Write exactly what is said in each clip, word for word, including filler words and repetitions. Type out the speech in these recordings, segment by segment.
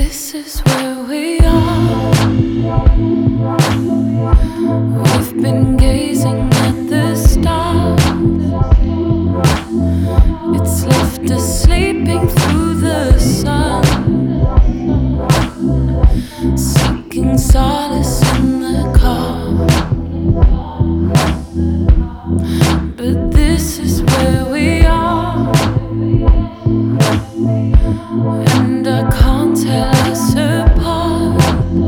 This is where we are. We've been gazing at the stars. It's left us sleeping through the sun, seeking solace in the car. But this is where we are, and I can't tell us apart.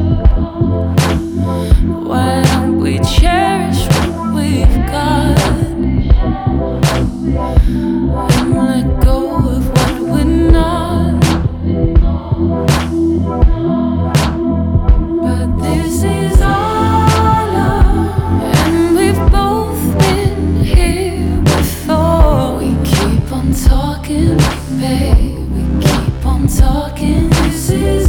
Why don't we cherish what we've got and let go of what we're not? But this is our love, and we've both been here before. We keep on talking, babe, we keep on talking. This is